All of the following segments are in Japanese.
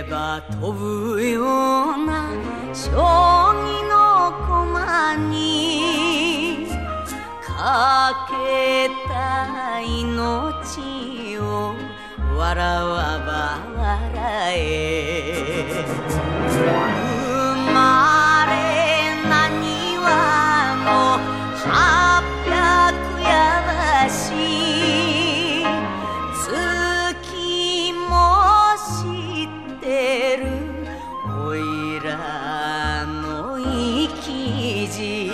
れば飛ぶような将棋の駒にかけた命を笑わば笑え生まれなにわの800やばし月も知ってるおいらの生き字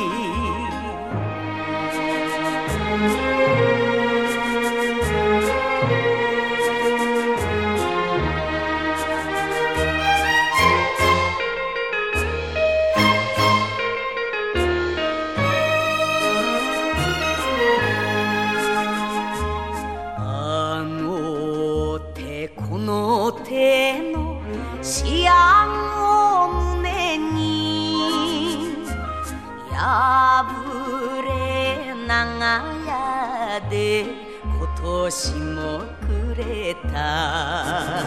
この手の思案を胸に破れ長屋で今年もくれた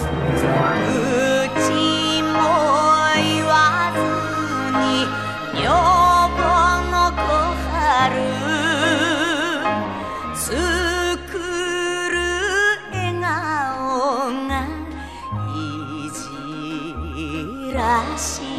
うちも言わずに女房の小春らしい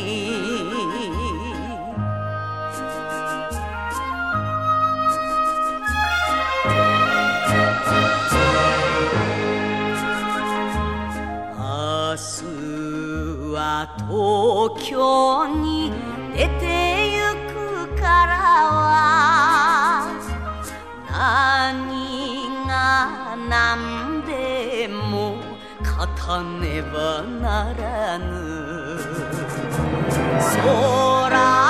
明日は東京に出てゆくからは何が何でも勝たねばならぬ空